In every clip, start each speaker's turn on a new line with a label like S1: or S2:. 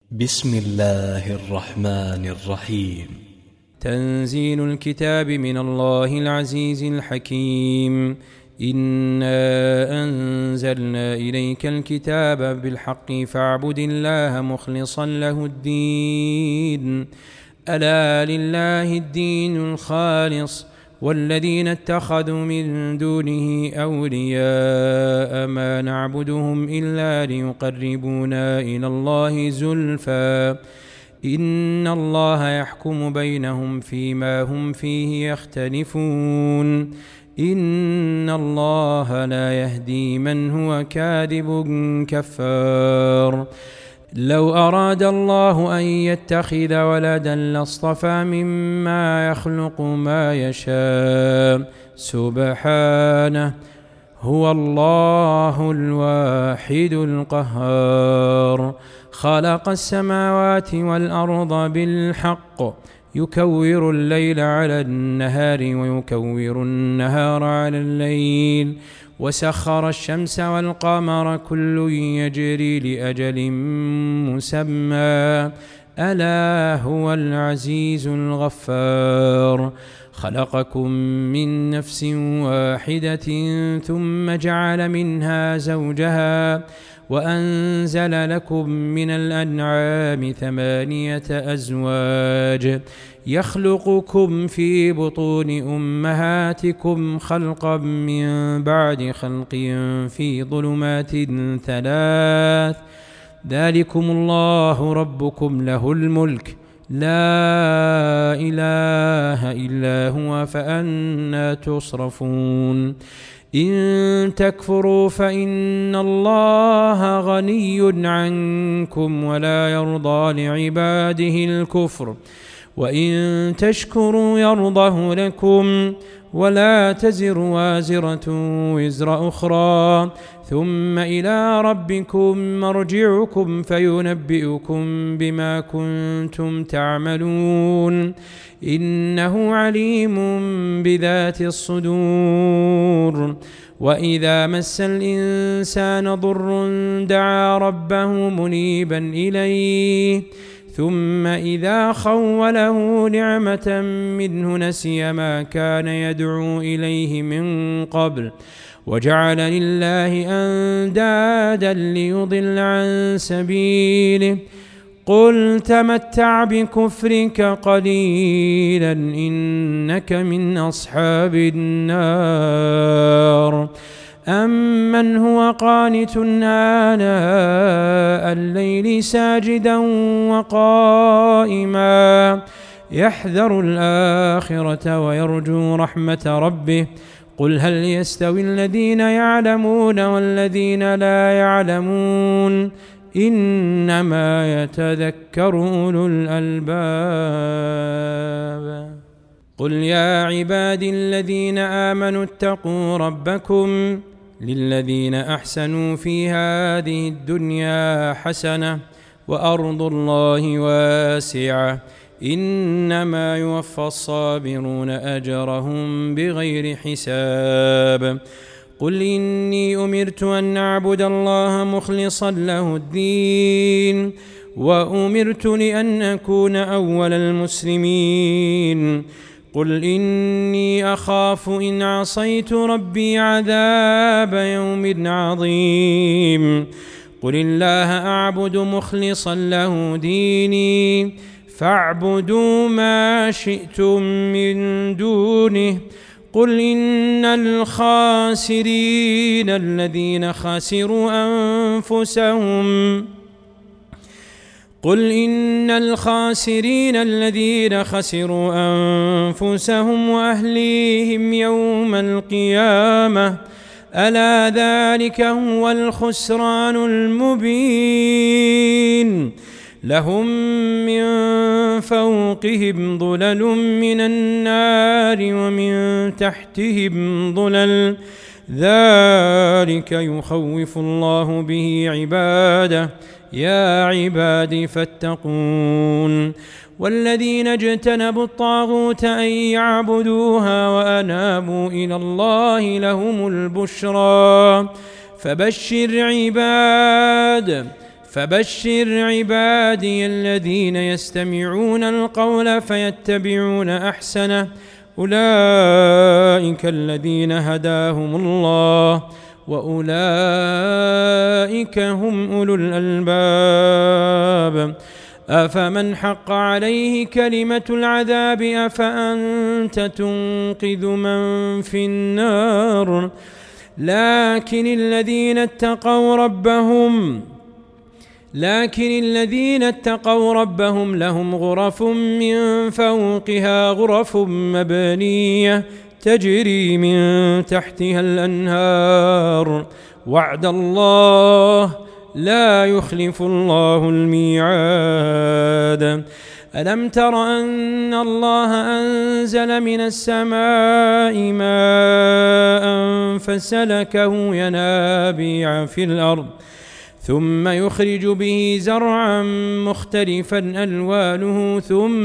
S1: بسم الله الرحمن الرحيم.
S2: تنزيل الكتاب من الله العزيز الحكيم. إنا أنزلنا إليك الكتاب بالحق فاعبد الله مخلصا له الدين. ألا لله الدين الخالص والذين اتخذوا من دونه أولياء ما نعبدهم إلا ليقربونا إلى الله زلفى إن الله يحكم بينهم فيما هم فيه يختلفون إن الله لا يهدي من هو كاذب كفار. لو أراد الله أن يتخذ ولدا لاصطفى مما يخلق ما يشاء سبحانه هو الله الواحد القهار. خلق السماوات والأرض بالحق يكور الليل على النهار ويكور النهار على الليل وسخر الشمس والقمر كل يجري لأجل مسمى ألا هو العزيز الغفار. خلقكم من نفس واحدة ثم جعل منها زوجها وأنزل لكم من الأنعام 8 أزواج يخلقكم في بطون أمهاتكم خلقا من بعد خلق في ظلمات 3 ذلكم الله ربكم له الملك لا إله إلا هو فأنى تصرفون. إن تكفروا فإن الله غني عنكم ولا يرضى لعباده الكفر وإن تشكروا يرضه لكم ولا تزر وازرة وزر أخرى ثم إلى ربكم مرجعكم فينبئكم بما كنتم تعملون إنه عليم بذات الصدور. وإذا مس الإنسان ضر دعا ربه منيبا إليه ثم إذا خوله نعمة منه نسي ما كان يدعو إليه من قبل وجعل لله أندادا ليضل عن سبيله قل تمتع بكفرك قليلا إنك من أصحاب النار. أمن هو قانت آناء الليل ساجدا وقائما يحذر الآخرة ويرجو رحمة ربه قل هل يستوي الذين يعلمون والذين لا يعلمون إنما يتذكر أولو الألباب. قل يا عبادي الذين آمنوا اتقوا ربكم للذين أحسنوا في هذه الدنيا حسنة وأرض الله واسعة إنما يوفى الصابرون أجرهم بغير حساب. قل إني أمرت أن أعبد الله مخلصا له الدين وأمرت لأن أكون أول المسلمين. قل إني أخاف إن عصيت ربي عذاب يوم عظيم. قل الله أعبد مخلصا له ديني فاعبدوا ما شئتم من دونه. قل إن الخاسرين الذين خسروا أنفسهم وأهليهم يوم القيامة ألا ذلك هو الخسران المبين. لهم من فوقهم ظلل من النار ومن تحتهم ظلل ذلك يخوف الله به عباده يا عبادي فاتقون. والذين اجتنبوا الطاغوت أن يعبدوها وأنابوا إلى الله لهم البشرى فبشر عباد فبشر عبادي الذين يستمعون القول فيتبعون أحسنه أولئك الذين هداهم الله وأولئك هم أولو الألباب أفمن حق عليه كلمة العذاب أفأنت تنقذ من في النار لكن الذين اتقوا ربهم لهم غرف من فوقها غرف مبنية تجري من تحتها الأنهار وعد الله لا يخلف الله الميعاد ألم تر أن الله أنزل من السماء ماء فسلكه ينابيع في الأرض ثم يخرج به زرعا مختلفا ألوانه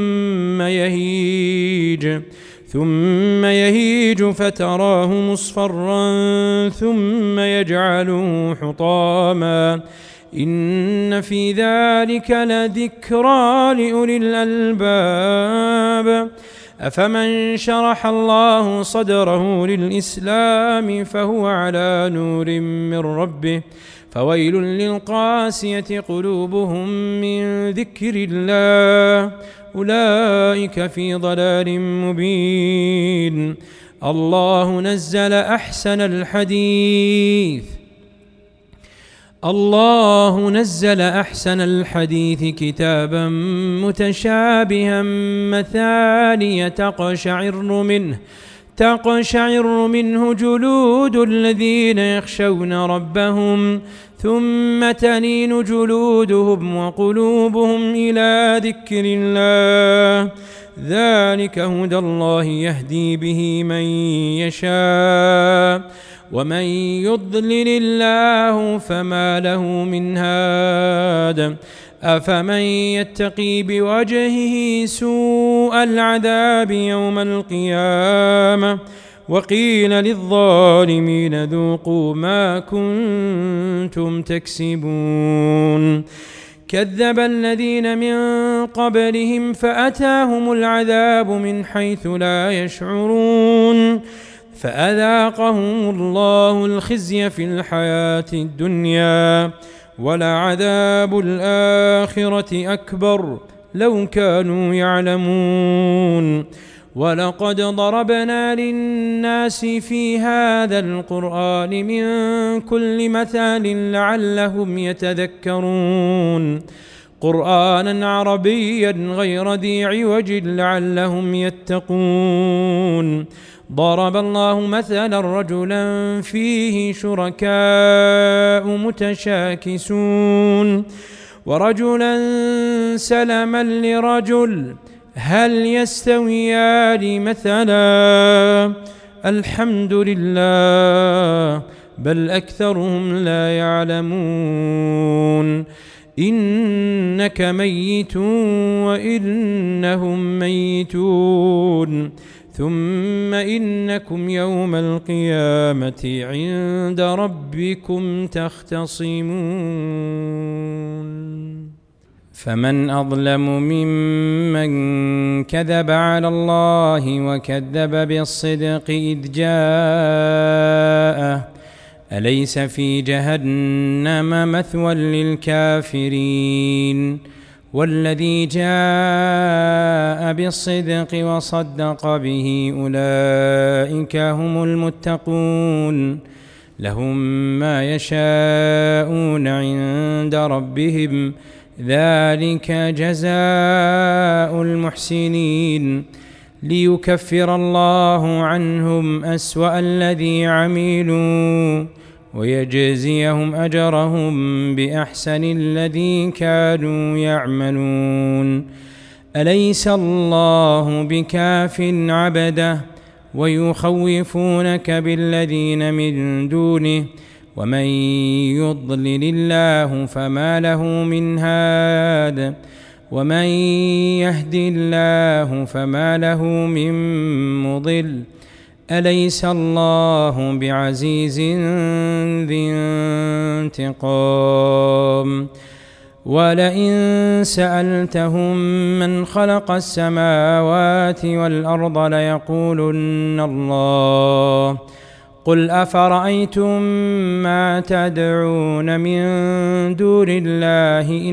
S2: ثم يهيج فتراه مصفرا ثم يجعله حطاما إن في ذلك لذكرى لأولي الألباب أفمن شرح الله صدره للإسلام فهو على نور من ربه فويل للقاسية قلوبهم من ذكر الله أولئك في ضلال مبين الله نزل أحسن الحديث كتابا متشابها مثانية تقشعر منه جلود الذين يخشون ربهم ثم تلين جلودهم وقلوبهم إلى ذكر الله ذلك هدى الله يهدي به من يشاء ومن يضلل الله فما له من هاد أفمن يتقي بوجهه سوء العذاب يوم القيامة وقيل للظالمين ذوقوا ما كنتم تكسبون كذب الذين من قبلهم فأتاهم العذاب من حيث لا يشعرون فأذاقهم الله الخزي في الحياة الدنيا ولعذاب الآخرة أكبر لو كانوا يعلمون ولقد ضربنا للناس في هذا القرآن من كل مثال لعلهم يتذكرون قرآنا عربيا غير ذي عوج لعلهم يتقون ضرب الله مثلا رجلا فيه شركاء متشاكسون ورجلا سلما لرجل هل يستويان مثلا الحمد لله بل أكثرهم لا يعلمون إنك ميت وإنهم ميتون ثم إنكم يوم القيامة عند ربكم تختصمون فمن أظلم ممن كذب على الله وكذب بالصدق إذ جاءه أليس في جهنم مثوى للكافرين والذي جاء بالصدق وصدق به أولئك هم المتقون لهم ما يشاءون عند ربهم ذلك جزاء المحسنين ليكفر الله عنهم أسوأ الذي عملوا ويجزيهم أجرهم بأحسن الذي كانوا يعملون أليس الله بكاف عبده ويخوفونك بالذين من دونه ومن يضلل الله فما له من هاد ومن يهد الله فما له من مضل أليس الله بعزيز ذي انتقام ولئن سألتهم من خلق السماوات والأرض ليقولن الله. قل أفرأيتم ما تدعون من دون الله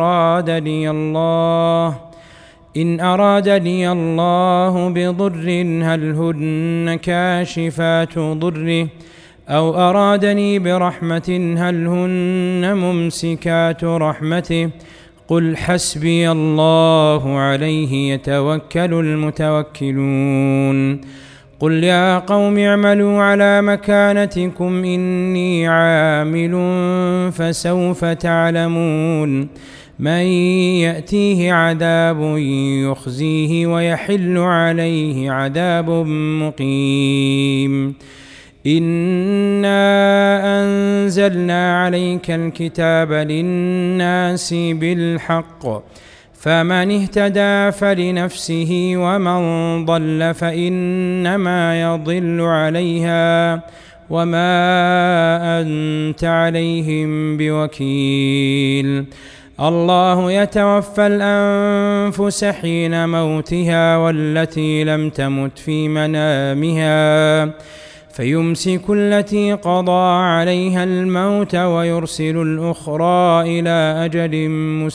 S2: إن أرادني الله بضر هل هن كاشفات ضره أو أرادني برحمة هل هن ممسكات رحمته. قل حسبي الله عليه يتوكل المتوكلون. قل يا قوم اعملوا على مكانتكم إني عامل فسوف تعلمون من يأتيه عذاب يخزيه ويحل عليه عذاب مقيم. إنا أنزلنا عليك الكتاب للناس بالحق فمن اهتدى فلنفسه ومن ضل فإنما يضل عليها وما أنت عليهم بوكيل. الله يتوفى الأنفس حين موتها والتي لم تمت في منامها فيمسك التي قضى عليها الموت ويرسل الأخرى إلى أجل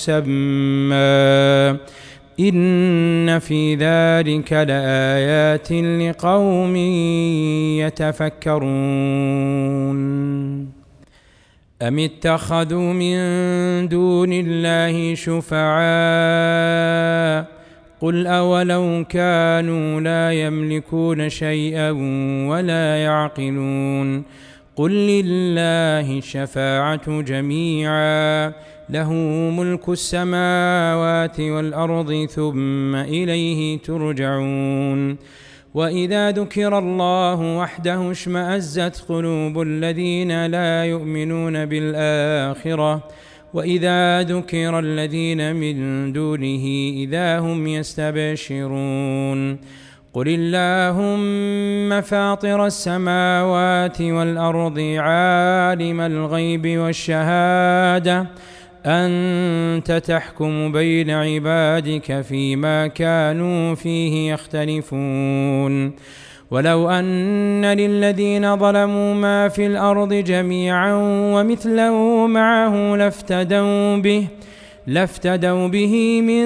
S2: مسمى إن في ذلك لآيات لقوم يتفكرون. أم اتخذوا من دون الله شفعاء قل أولو كانوا لا يملكون شيئا ولا يعقلون. قل لله الشفاعة جميعا له ملك السماوات والأرض ثم إليه ترجعون. وإذا ذكر الله وحده اشمأزت قلوب الذين لا يؤمنون بالآخرة وإذا ذكر الذين من دونه إذا هم يستبشرون. قل اللهم فاطر السماوات والأرض عالم الغيب والشهادة أنت تحكم بين عبادك فيما كانوا فيه يختلفون. ولو أن للذين ظلموا ما في الأرض جميعا ومثله معه لافتدوا به من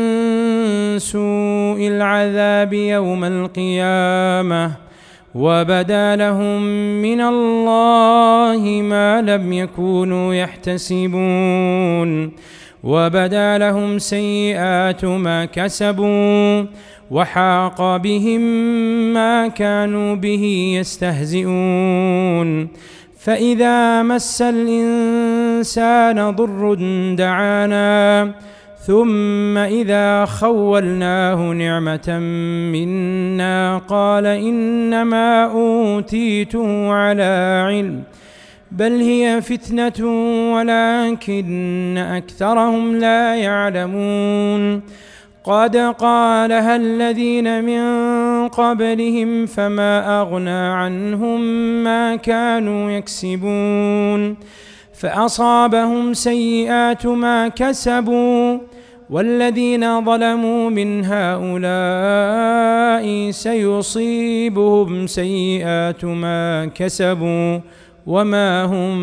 S2: سوء العذاب يوم القيامة وبدا لهم من الله ما لم يكونوا يحتسبون. وبدا لهم سيئات ما كسبوا وحاق بهم ما كانوا به يستهزئون. فإذا مس الإنسان ضر دعانا ثم إذا خولناه نعمة منا قال إنما أوتيته على علم بل هي فتنة ولكن أكثرهم لا يعلمون. قد قالها الذين من قبلهم فما أغنى عنهم ما كانوا يكسبون فأصابهم سيئات ما كسبوا والذين ظلموا من هؤلاء سيصيبهم سيئات ما كسبوا وما هم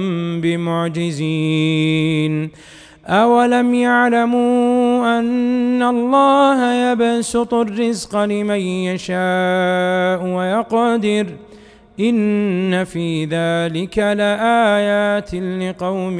S2: بمعجزين. أولم يعلموا أن الله يبسط الرزق لمن يشاء ويقدر إن في ذلك لآيات لقوم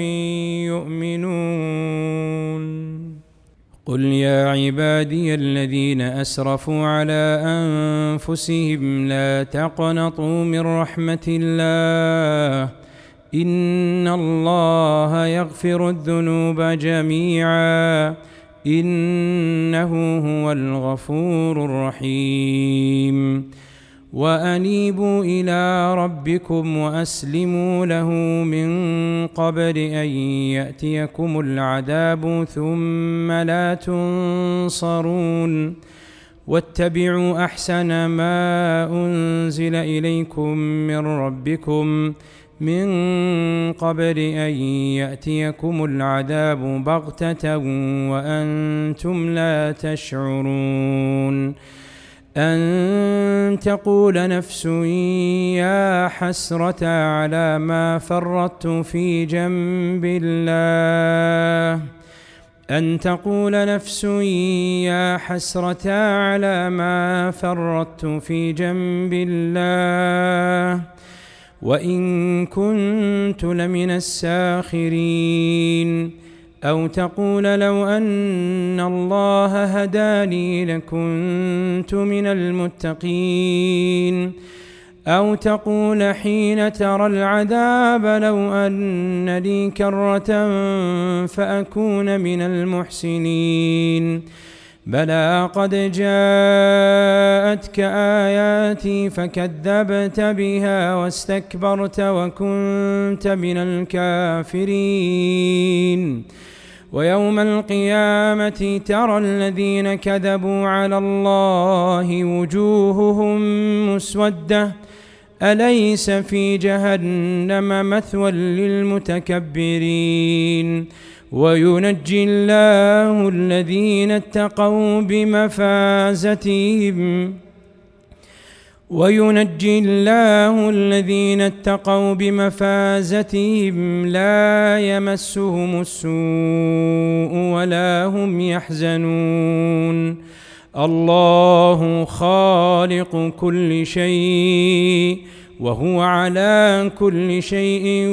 S2: يؤمنون. قل يا عبادي الذين أسرفوا على أنفسهم لا تقنطوا من رحمة الله إن الله يغفر الذنوب جميعا إنه هو الغفور الرحيم. وأنيبوا إلى ربكم وأسلموا له من قبل أن يأتيكم العذاب ثم لا تنصرون. واتبعوا أحسن ما أنزل إليكم من ربكم من قبل أن يأتيكم العذاب بغتة وأنتم لا تشعرون أن تقول نفس يا حسرة على ما فرطت في جنب الله أن تقول نفس يا حسرة على ما فرطت في جنب الله وإن كنت لمن الساخرين أو تقول لو أن الله هداني لكنت من المتقين أو تقول حين ترى العذاب لو أن لي كرة فأكون من المحسنين بلى قد جاءتك آياتي فكذبت بها واستكبرت وكنت من الكافرين ويوم القيامة ترى الذين كذبوا على الله وجوههم مسودة أليس في جهنم مثوى للمتكبرين وينجي الله الذين اتقوا بمفازتهم لا يمسهم السوء ولا هم يحزنون الله خالق كل شيء وهو على كل شيء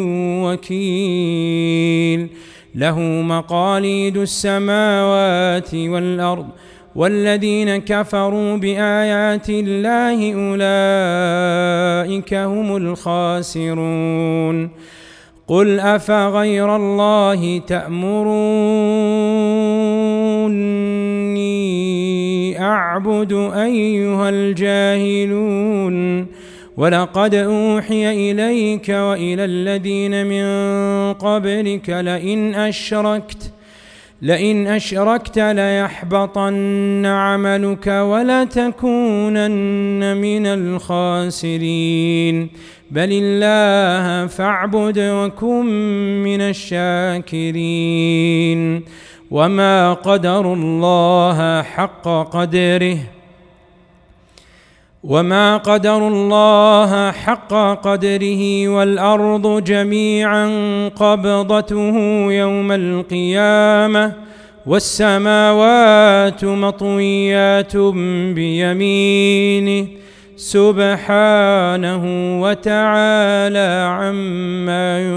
S2: وكيل له مقاليد السماوات والأرض والذين كفروا بآيات الله أولئك هم الخاسرون قل أفغير الله تأمروني أعبد أيها الجاهلون ولقد أوحي إليك وإلى الذين من قبلك لئن أشركت ليحبطن عملك ولتكونن من الخاسرين بل الله فاعبد وكن من الشاكرين وما قدروا الله حق قدره والأرض جميعا قبضته يوم القيامة والسماوات مطويات بيمينه سبحانه وتعالى عما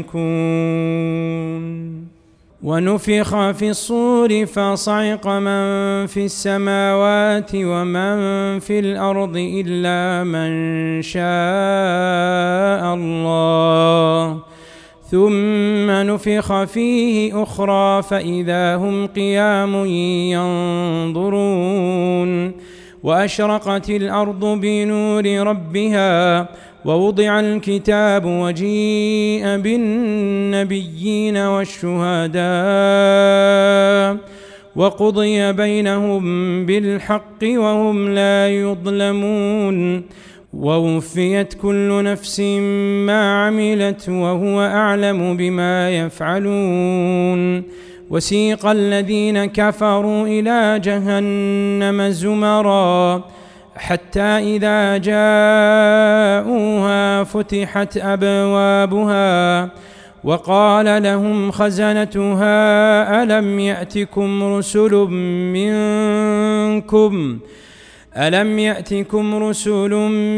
S2: يشركون ونفخ في الصور فصعق من في السماوات ومن في الأرض إلا من شاء الله ثم نفخ فيه أخرى فإذا هم قيام ينظرون وأشرقت الأرض بنور ربها ووضع الكتاب وجيء بالنبيين والشهداء وقضي بينهم بالحق وهم لا يظلمون ووفيت كل نفس ما عملت وهو أعلم بما يفعلون وسيق الذين كفروا إلى جهنم زمرا حتى إذا جاءوها فتحت أبوابها وقال لهم خزنتها ألم يأتكم رسل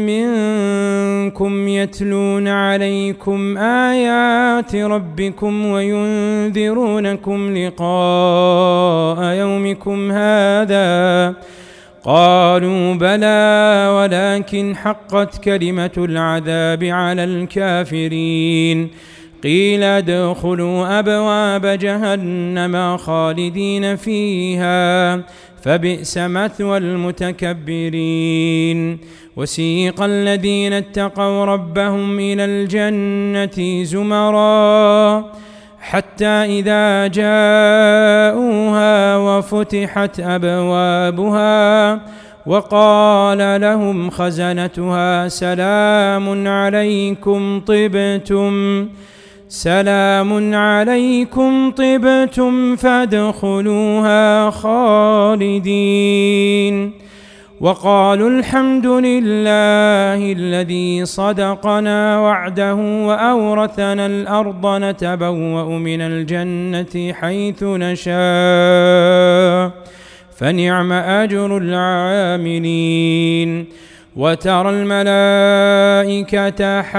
S2: منكم يتلون عليكم آيات ربكم وينذرونكم لقاء يومكم هذا قالوا بلى ولكن حقت كلمة العذاب على الكافرين قيل ادخلوا أبواب جهنم خالدين فيها فبئس مثوى المتكبرين وسيق الذين اتقوا ربهم إلى الجنة زمرا حتى إذا جاءوها وفتحت أبوابها وقال لهم خزنتها سلام عليكم طبتم فادخلوها خالدين. وقالوا الحمد لله الذي صدقنا وعده وأورثنا الأرض نتبوأ من الجنة حيث نشاء فنعم أجر العاملين. وترى الملائكة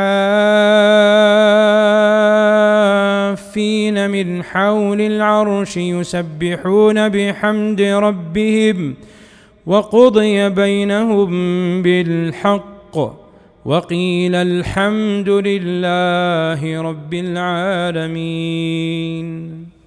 S2: حافين من حول العرش يسبحون بحمد ربهم وقضي بينهم بالحق وقيل الحمد لله رب العالمين.